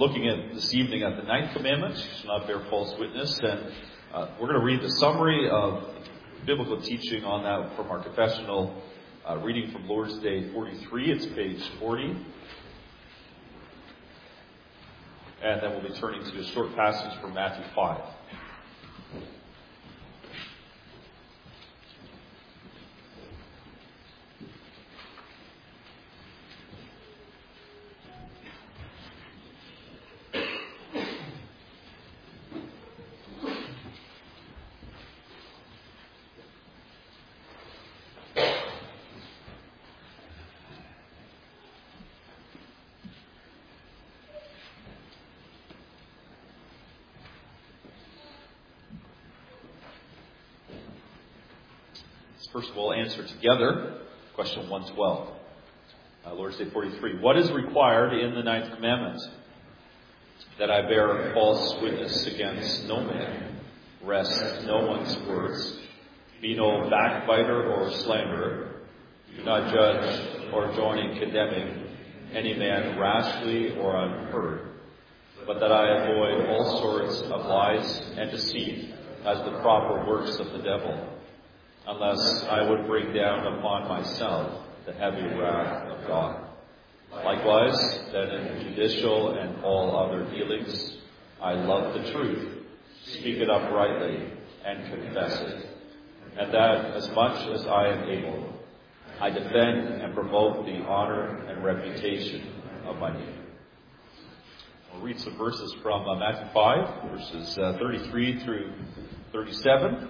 looking at this evening at the ninth commandment, you shall not bear false witness, and we're going to read the summary of biblical teaching on that from our confessional reading from Lord's Day 43. It's page 40. And then we'll be turning to a short passage from Matthew 5. First of all, answer together question 112. Lord's Day 43. What is required in the ninth commandment? That I bear false witness against no man, wrest no one's words, be no backbiter or slanderer, do not judge or join in condemning any man rashly or unheard, but that I avoid all sorts of lies and deceit as the proper works of the devil, unless I would bring down upon myself the heavy wrath of God. Likewise, that in judicial and all other dealings, I love the truth, speak it uprightly, and confess it, and that as much as I am able, I defend and promote the honor and reputation of my neighbor. We'll read some verses from Matthew 5, verses 33 through 37.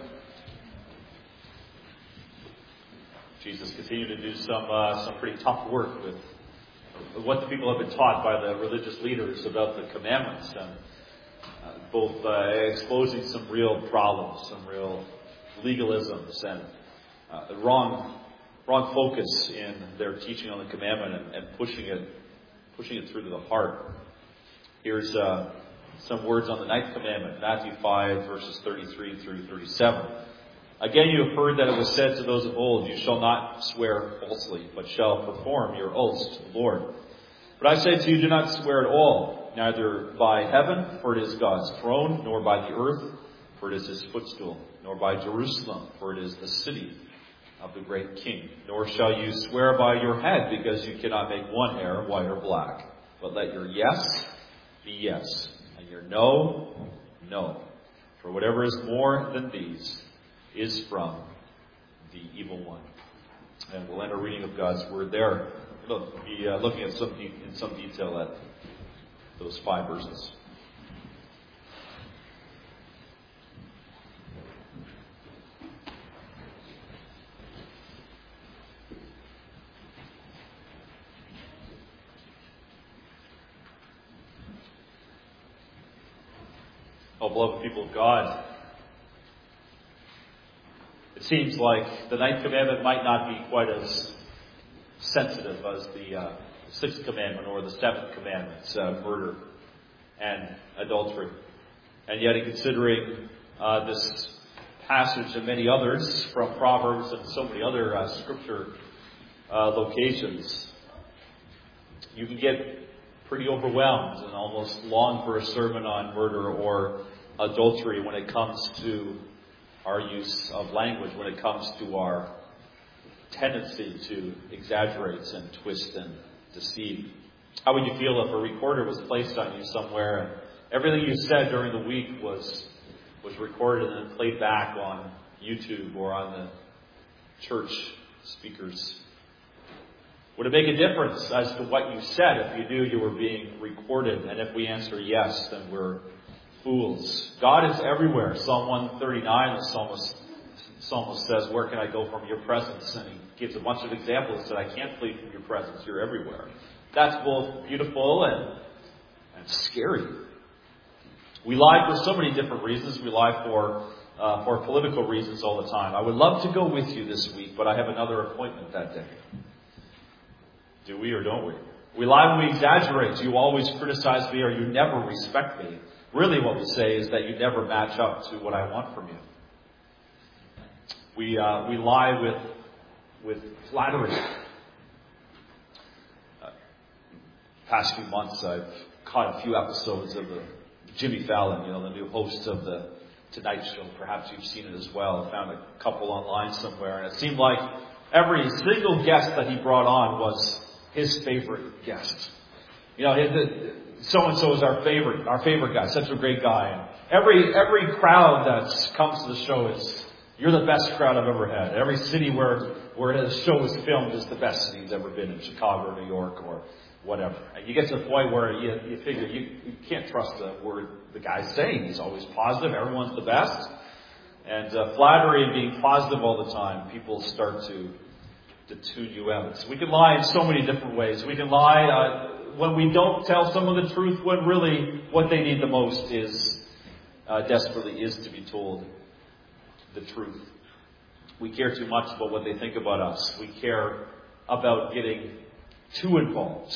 Jesus continued to do some pretty tough work with what the people have been taught by the religious leaders about the commandments, and both exposing some real problems, some real legalisms, and the wrong focus in their teaching on the commandment, and pushing it through to the heart. Here's some words on the ninth commandment, Matthew 5, verses 33 through 37. Again, you have heard that it was said to those of old, you shall not swear falsely, but shall perform your oaths to the Lord. But I say to you, do not swear at all, neither by heaven, for it is God's throne, nor by the earth, for it is his footstool, nor by Jerusalem, for it is the city of the great king. Nor shall you swear by your head, because you cannot make one hair white or black. But let your yes be yes, and your no, no. For whatever is more than these is from the evil one. And we'll end our reading of God's word there. We'll be looking at in some detail at those 5 verses. Oh, beloved people of God, it seems like the ninth commandment might not be quite as sensitive as the sixth commandment or the seventh commandment, murder and adultery. And yet, in considering this passage and many others from Proverbs and so many other scripture locations, you can get pretty overwhelmed and almost long for a sermon on murder or adultery when it comes to our use of language, when it comes to our tendency to exaggerate and twist and deceive. How would you feel if a recorder was placed on you somewhere and everything you said during the week was recorded and then played back on YouTube or on the church speakers? Would it make a difference as to what you said if you knew you were being recorded? And if we answer yes, then we're fools. God is everywhere. Psalm 139, the psalmist says, where can I go from your presence? And he gives a bunch of examples that I can't flee from your presence. You're everywhere. That's both beautiful and scary. We lie for so many different reasons. We lie for political reasons all the time. I would love to go with you this week, but I have another appointment that day. Do we or don't we? We lie when we exaggerate. You always criticize me or you never respect me. Really what we say is that you never match up to what I want from you. We lie with flattery. Past few months I've caught a few episodes of the Jimmy Fallon, the new host of the Tonight Show. Perhaps you've seen it as well. I found a couple online somewhere, and it seemed like every single guest that he brought on was his favorite guest. So-and-so is our favorite guy, such a great guy. And every crowd that comes to the show is, you're the best crowd I've ever had. Every city where the show is filmed is the best city he's ever been in, Chicago, New York, or whatever. And you get to the point where you figure you can't trust a word the guy's saying. He's always positive. Everyone's the best. And flattery and being positive all the time, people start to tune you out. So we can lie in so many different ways. We can lie when we don't tell someone the truth, when really what they need the most desperately is to be told the truth. We care too much about what they think about us. We care about getting too involved.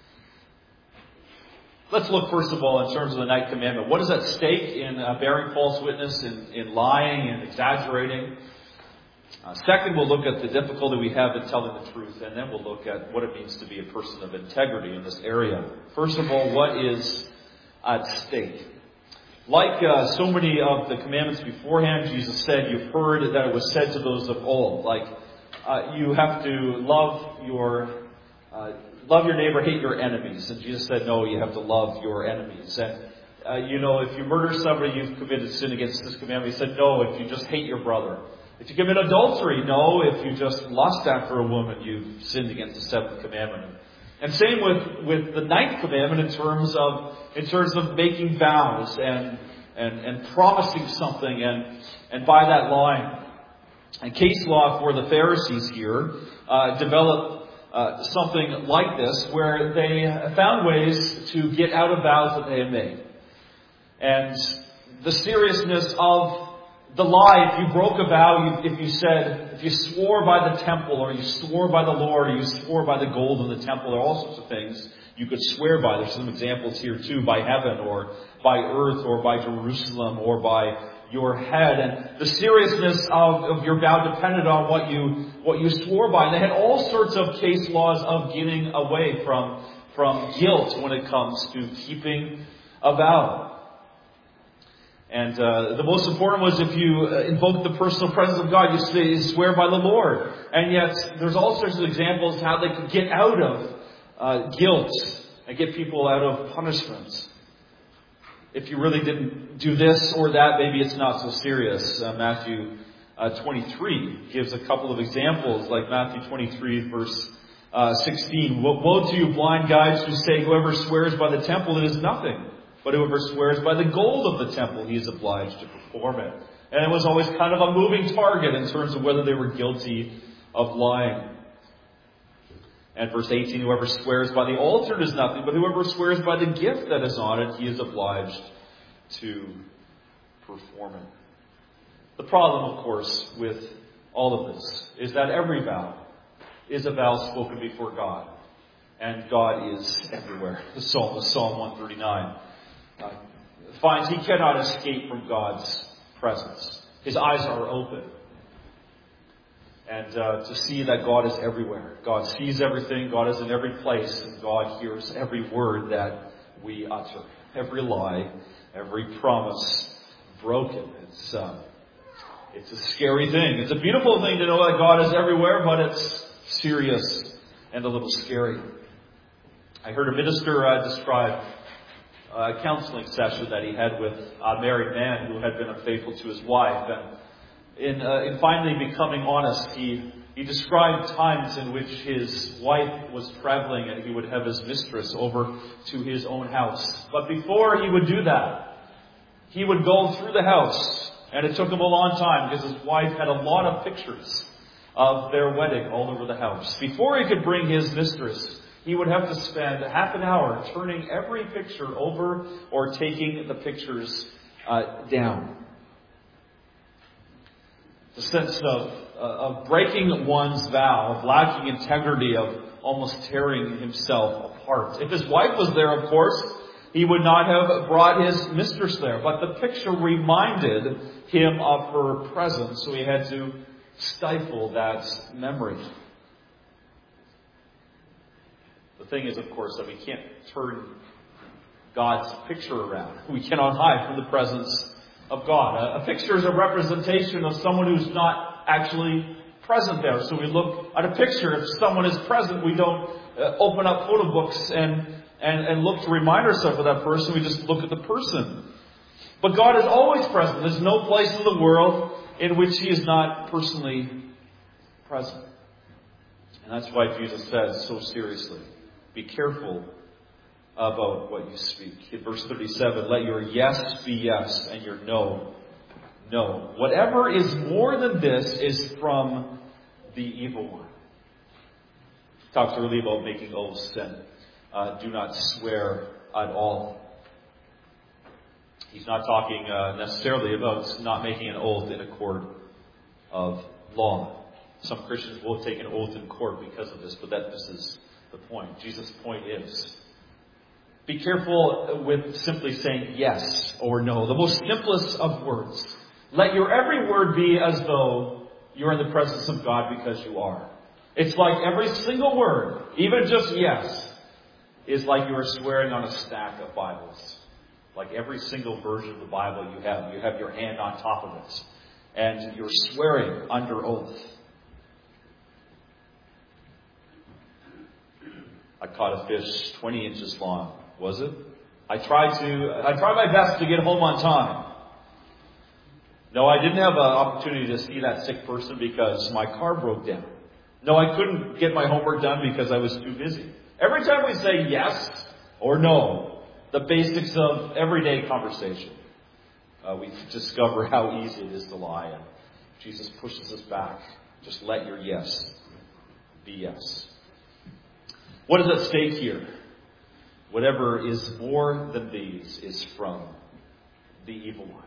Let's look first of all in terms of the ninth commandment. What is at stake in bearing false witness, in lying and exaggerating? Second, we'll look at the difficulty we have in telling the truth, and then we'll look at what it means to be a person of integrity in this area. First of all, what is at stake? Like so many of the commandments beforehand, Jesus said, you've heard that it was said to those of old. You have to love your neighbor, hate your enemies. And Jesus said, no, you have to love your enemies. And, if you murder somebody, you've committed sin against this commandment. He said, no, if you just hate your brother. If you commit adultery, no. If you just lust after a woman, you've sinned against the seventh commandment. And same with the ninth commandment in terms of making vows and promising something and by that line. And case law for the Pharisees here developed something like this, where they found ways to get out of vows that they had made. And the seriousness of the lie, if you broke a vow, if you swore by the temple, or you swore by the Lord, or you swore by the gold in the temple, there are all sorts of things you could swear by. There's some examples here too, by heaven, or by earth, or by Jerusalem, or by your head. And the seriousness of your vow depended on what you swore by. And they had all sorts of case laws of getting away from guilt when it comes to keeping a vow. And the most important was if you invoke the personal presence of God, you swear by the Lord. And yet, there's all sorts of examples how they could get out of guilt and get people out of punishments. If you really didn't do this or that, maybe it's not so serious. Matthew 23 gives a couple of examples, like Matthew 23, verse 16. Woe to you, blind guides, who say, whoever swears by the temple, it is nothing. But whoever swears by the gold of the temple, he is obliged to perform it. And it was always kind of a moving target in terms of whether they were guilty of lying. And verse 18, whoever swears by the altar is nothing, but whoever swears by the gift that is on it, he is obliged to perform it. The problem, of course, with all of this is that every vow is a vow spoken before God. And God is everywhere. The psalmist, Psalm 139. Finds he cannot escape from God's presence. His eyes are open. And to see that God is everywhere. God sees everything. God is in every place. And God hears every word that we utter. Every lie, every promise broken. It's a scary thing. It's a beautiful thing to know that God is everywhere, but it's serious and a little scary. I heard a minister describe a counseling session that he had with a married man who had been unfaithful to his wife. And in finally becoming honest, he described times in which his wife was traveling and he would have his mistress over to his own house. But before he would do that, he would go through the house. And it took him a long time because his wife had a lot of pictures of their wedding all over the house. Before he could bring his mistress, he would have to spend half an hour turning every picture over or taking the pictures down. The sense of breaking one's vow, of lacking integrity, of almost tearing himself apart. If his wife was there, of course, he would not have brought his mistress there. But the picture reminded him of her presence, so he had to stifle that memory. The thing is, of course, that we can't turn God's picture around. We cannot hide from the presence of God. A picture is a representation of someone who's not actually present there. So we look at a picture. If someone is present, we don't open up photo books and look to remind ourselves of that person. We just look at the person. But God is always present. There's no place in the world in which He is not personally present. And that's why Jesus says so seriously, be careful about what you speak. In verse 37, let your yes be yes and your no, no. Whatever is more than this is from the evil one. Talks earlier about making oaths and do not swear at all. He's not talking necessarily about not making an oath in a court of law. Some Christians will take an oath in court because of this, but this is the point. Jesus' point is, be careful with simply saying yes or no. The most simplest of words. Let your every word be as though you're in the presence of God, because you are. It's like every single word, even just yes, is like you are swearing on a stack of Bibles. Like every single version of the Bible you have your hand on top of it. And you're swearing under oath. I caught a fish 20 inches long. Was it? I tried my best to get home on time. No, I didn't have an opportunity to see that sick person because my car broke down. No, I couldn't get my homework done because I was too busy. Every time we say yes or no, the basics of everyday conversation, we discover how easy it is to lie. And Jesus pushes us back. Just let your yes be yes. What is at stake here? Whatever is more than these is from the evil one.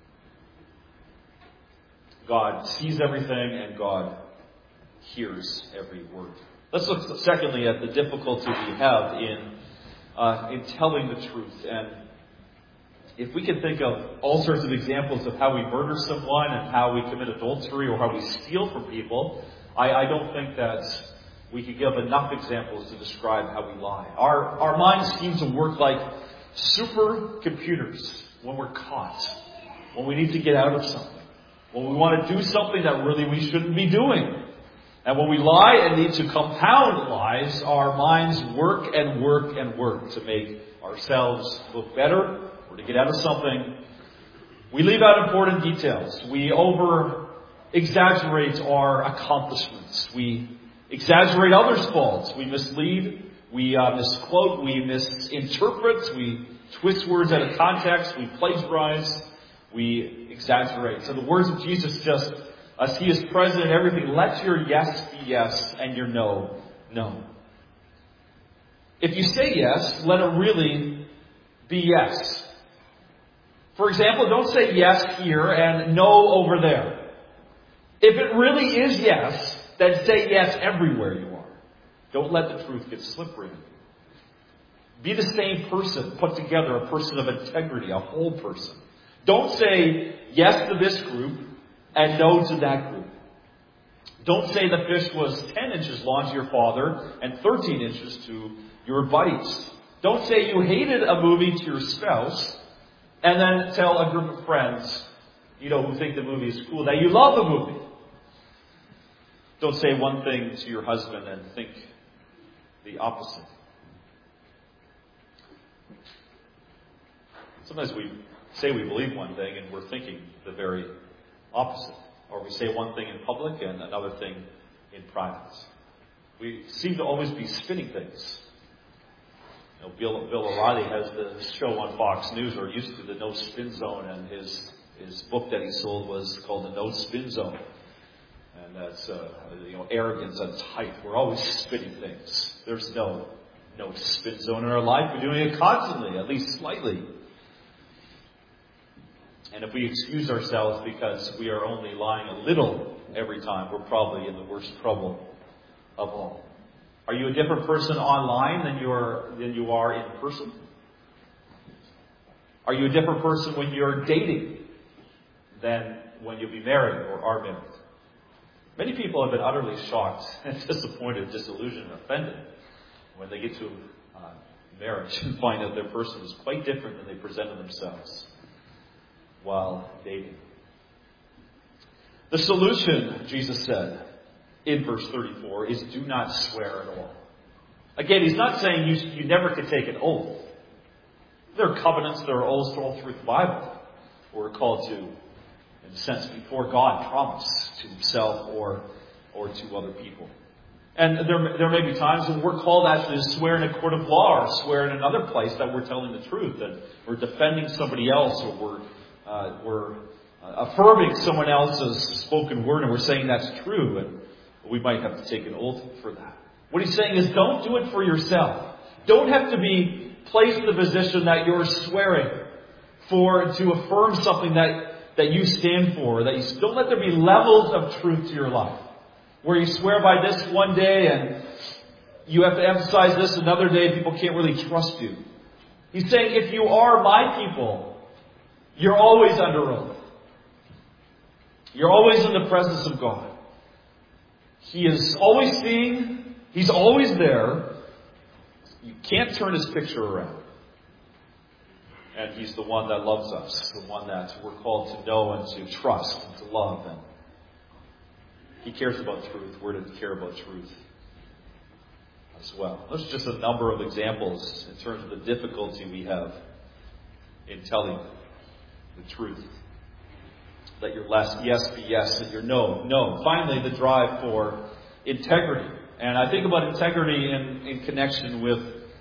God sees everything and God hears every word. Let's look secondly at the difficulty we have in telling the truth. And if we can think of all sorts of examples of how we murder someone and how we commit adultery or how we steal from people, I don't think that we could give enough examples to describe how we lie. Our minds seem to work like supercomputers when we're caught, when we need to get out of something, when we want to do something that really we shouldn't be doing. And when we lie and need to compound lies, our minds work and work and work to make ourselves look better or to get out of something. We leave out important details. We over-exaggerate our accomplishments. We exaggerate others' faults. We mislead. We misquote. We misinterpret. We twist words out of context. We plagiarize. We exaggerate. So the words of Jesus just, as He is present in everything, let your yes be yes and your no, no. If you say yes, let it really be yes. For example, don't say yes here and no over there. If it really is yes, then say yes everywhere you are. Don't let the truth get slippery. Be the same person put together, a person of integrity, a whole person. Don't say yes to this group and no to that group. Don't say the fish was 10 inches long to your father and 13 inches to your buddies. Don't say you hated a movie to your spouse and then tell a group of friends, who think the movie is cool, that you love the movie. Don't say one thing to your husband and think the opposite. Sometimes we say we believe one thing and we're thinking the very opposite. Or we say one thing in public and another thing in private. We seem to always be spinning things. Bill O'Reilly has the show on Fox News, or used to, the No Spin Zone, and his book that he sold was called The No Spin Zone. And that's arrogance at its height. We're always spinning things. There's no spin zone in our life. We're doing it constantly, at least slightly. And if we excuse ourselves because we are only lying a little every time, we're probably in the worst trouble of all. Are you a different person online than you are in person? Are you a different person when you're dating than when you'll be married or are married? Many people have been utterly shocked and disappointed, disillusioned, and offended when they get to marriage and find out their person is quite different than they presented themselves while dating. The solution, Jesus said in verse 34, is do not swear at all. Again, he's not saying you never could take an oath. There are covenants, there are oaths all through the Bible. We're called to, in a sense, before God, promise to himself or to other people. And there may be times when we're called actually to swear in a court of law or swear in another place that we're telling the truth, that we're defending somebody else, or we're affirming someone else's spoken word and we're saying that's true, and we might have to take an oath for that. What he's saying is don't do it for yourself. Don't have to be placed in the position that you're swearing to affirm something that you stand for. Don't let there be levels of truth to your life, where you swear by this one day and you have to emphasize this another day. People can't really trust you. He's saying if you are my people, you're always under oath. You're always in the presence of God. He is always seeing. He's always there. You can't turn his picture around. And he's the one that loves us, the one that we're called to know and to trust and to love. And he cares about truth. We're to care about truth as well. Those are just a number of examples in terms of the difficulty we have in telling the truth. Let your yes be yes and your no. Finally, the drive for integrity. And I think about integrity in connection with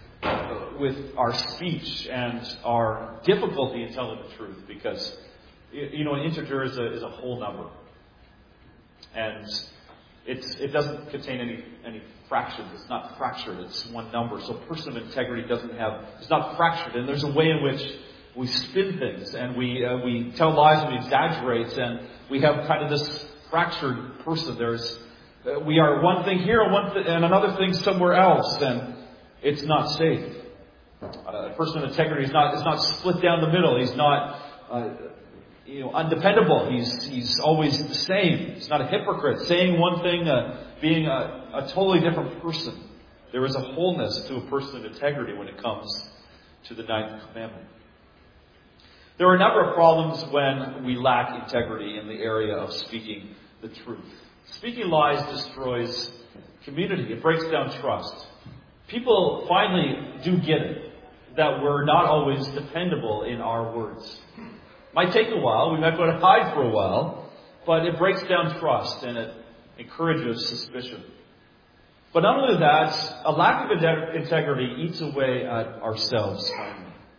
our speech and our difficulty in telling the truth, because an integer is a whole number, and it doesn't contain any fractions. It's not fractured. It's one number. So a person of integrity it's not fractured, and there's a way in which we spin things and we tell lies and we exaggerate, and we have kind of this fractured person. We are one thing here and another thing somewhere else, and it's not safe. A person of integrity is not split down the middle. He's not undependable. He's always the same. He's not a hypocrite, saying one thing, being a totally different person. There is a wholeness to a person of integrity when it comes to the ninth commandment. There are a number of problems when we lack integrity in the area of speaking the truth. Speaking lies destroys community. It breaks down trust. People finally do get it, that we're not always dependable in our words. Might take a while. We might go to hide for a while, but it breaks down trust and it encourages suspicion. But not only that, a lack of integrity eats away at ourselves finally.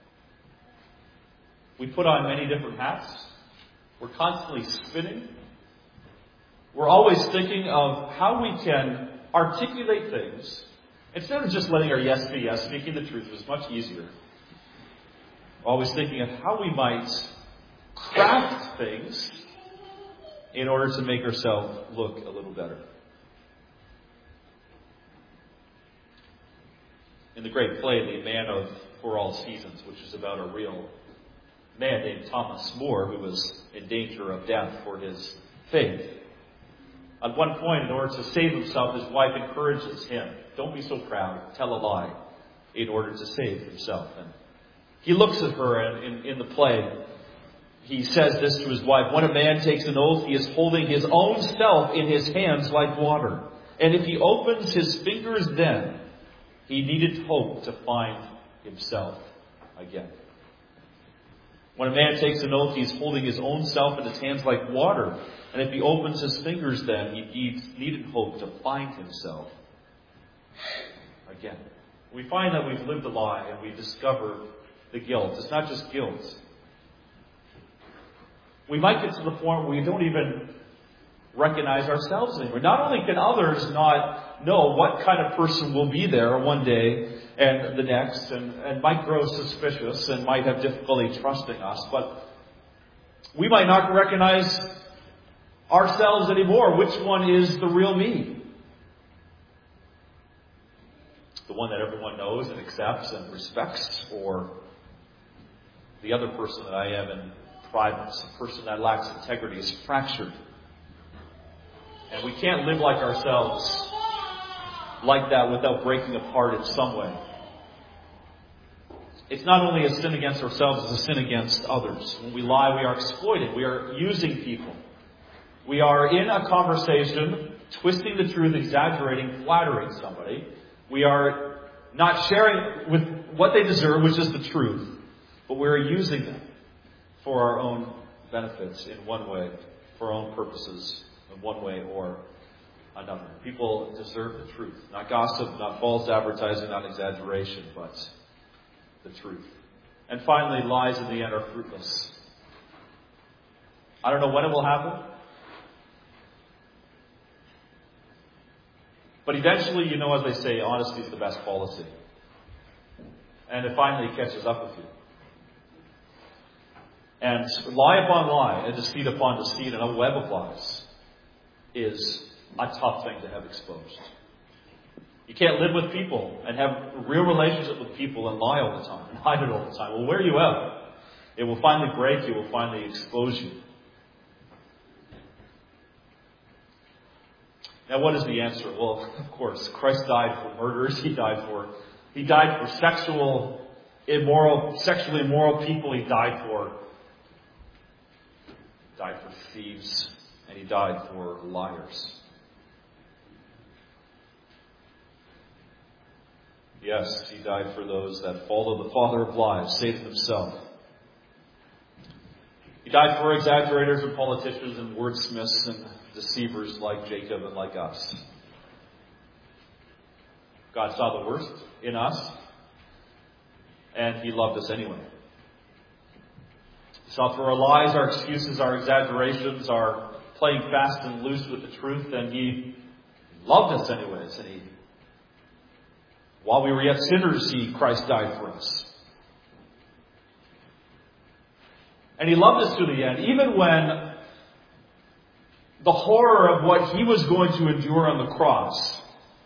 We put on many different hats. We're constantly spinning. We're always thinking of how we can articulate things. Instead of just letting our yes be yes, speaking the truth is much easier. We're always thinking of how we might craft things in order to make ourselves look a little better. In the great play, The Man for All Seasons, which is about a real man named Thomas More, who was in danger of death for his faith. At one point, in order to save himself, his wife encourages him, don't be so proud, tell a lie, in order to save himself. And he looks at her, and in the play, he says this to his wife, when a man takes an oath, he is holding his own self in his hands like water. And if he opens his fingers then, he needed hope to find himself again. When a man takes an oath, he is holding his own self in his hands like water. And if he opens his fingers then, he needed hope to find himself again. We find that we've lived a lie and we've discovered the guilt. It's not just guilt. We might get to the point where we don't even recognize ourselves anymore. Not only can others not know what kind of person will be there one day and the next, and might grow suspicious and might have difficulty trusting us, but we might not recognize ourselves anymore. Which one is the real me? The one that everyone knows and accepts and respects, or the other person that I am in private, a person that lacks integrity, is fractured. And we can't live like ourselves like that without breaking apart in some way. it's not only a sin against ourselves, it's a sin against others. When we lie, we are exploiting. We are using people. We are in a conversation, twisting the truth, exaggerating, flattering somebody. We are not sharing with what they deserve, which is the truth, but we're using them for our own benefits in one way, for our own purposes in one way or another. People deserve the truth. Not gossip, not false advertising, not exaggeration, but the truth. And finally, lies in the end are fruitless. I don't know when it will happen. But eventually, as they say, honesty is the best policy. And it finally catches up with you. And lie upon lie, and deceit upon deceit, and a web of lies is a tough thing to have exposed. You can't live with people and have a real relationship with people and lie all the time, and hide it all the time. It will wear you out. It will finally break you. It will finally expose you. Now, what is the answer? Well, of course, Christ died for murderers. He died for sexually immoral people. He died for thieves, and he died for liars. Yes, he died for those that follow the father of lies, Satan himself. He died for exaggerators and politicians and wordsmiths and deceivers like Jacob and like us. God saw the worst in us, and he loved us anyway. He saw through our lies, our excuses, our exaggerations, our playing fast and loose with the truth, and he loved us anyways. And while we were yet sinners, Christ died for us. And he loved us to the end, even when the horror of what he was going to endure on the cross.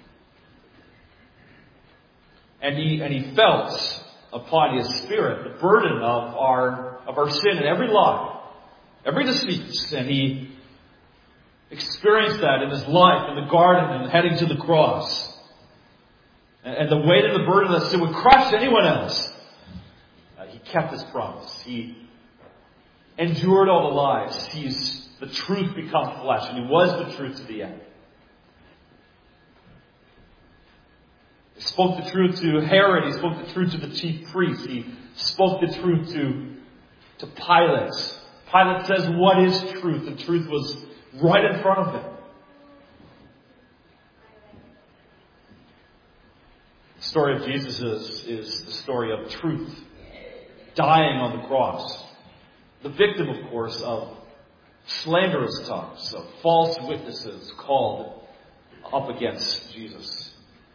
And he felt upon his spirit the burden of our sin and every lie, every deceit. And he experienced that in his life, in the garden, and heading to the cross. And the weight of the burden of that sin would crush anyone else. He kept his promise. He endured all the lies. The truth become flesh, and he was the truth to the end. He spoke the truth to Herod. He spoke the truth to the chief priests. He spoke the truth to Pilate. Pilate says, "What is truth?" The truth was right in front of him. The story of Jesus is the story of truth dying on the cross. The victim, of course, of slanderous tongues, of false witnesses called up against Jesus.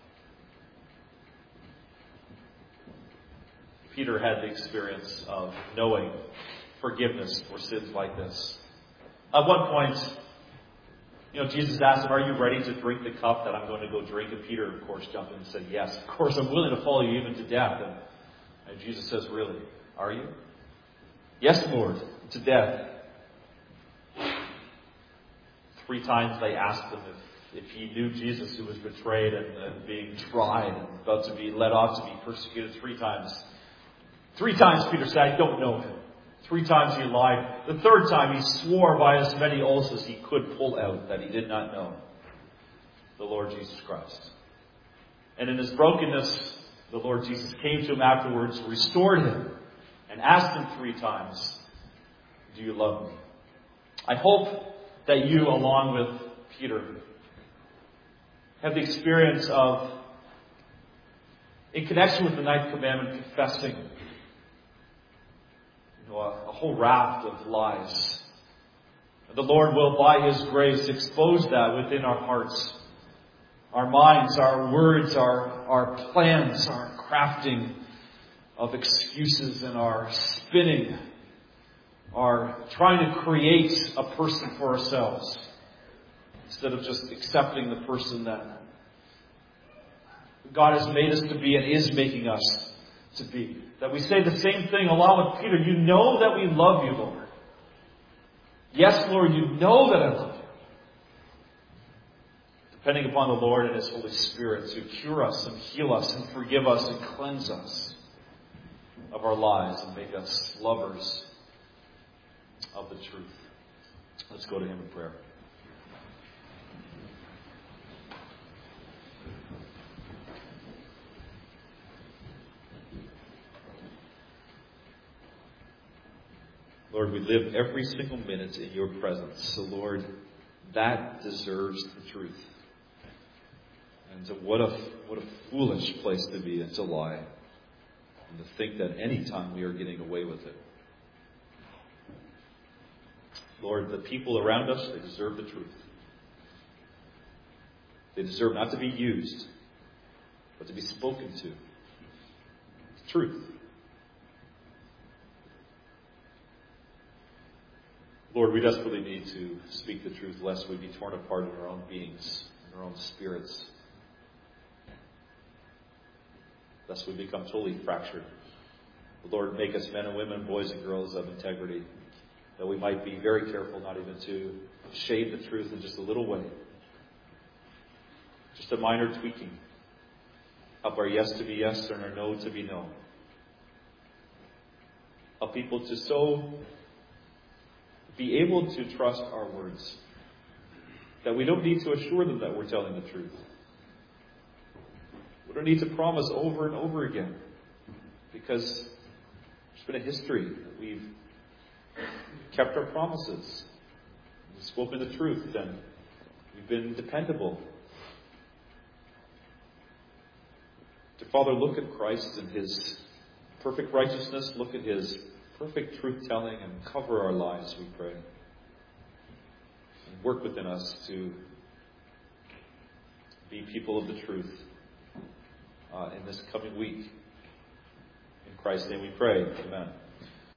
Peter had the experience of knowing forgiveness for sins like this. At one point, Jesus asked him, "Are you ready to drink the cup that I'm going to go drink?" And Peter, of course, jumped in and said, "Yes, of course, I'm willing to follow you even to death." And Jesus says, "Really? Are you?" "Yes, Lord, to death." 3 times they asked him if he knew Jesus, who was betrayed and being tried and about to be let off to be persecuted 3 times. 3 times Peter said, "I don't know him." 3 times he lied. The 3rd time he swore by as many oaths as he could pull out that he did not know the Lord Jesus Christ. And in his brokenness, the Lord Jesus came to him afterwards, restored him, and asked him 3 times, "Do you love me?" I hope that you, along with Peter, have the experience of, in connection with the 9th commandment, confessing a whole raft of lies. The Lord will, by his grace, expose that within our hearts, our minds, our words, our plans, our crafting of excuses, and our spinning, our trying to create a person for ourselves instead of just accepting the person that God has made us to be and is making us to be. That we say the same thing along with Peter. "You know that we love you, Lord." "Yes, Lord, you know that I love you." Depending upon the Lord and his Holy Spirit to cure us and heal us and forgive us and cleanse us. of our lives and make us lovers of the truth. Let's go to him in prayer. Lord, we live every single minute in your presence. So, Lord, that deserves the truth. And so what a foolish place to be and to lie. And to think that any time we are getting away with it. Lord, the people around us, they deserve the truth. They deserve not to be used, but to be spoken to. The truth. Lord, we desperately need to speak the truth lest we be torn apart in our own beings, in our own spirits. Lest we become totally fractured. Lord, make us men and women, boys and girls of integrity, that we might be very careful not even to shade the truth in just a little way. Just a minor tweaking. Help our yes to be yes and our no to be no. Help people to so be able to trust our words, that we don't need to assure them that we're telling the truth. We don't need to promise over and over again, because there's been a history that we've kept our promises, we've spoken the truth, and we've been dependable. To Father, look at Christ and his perfect righteousness, look at his perfect truth-telling, and cover our lives, we pray. And work within us to be people of the truth in this coming week. In Christ's name we pray. Amen.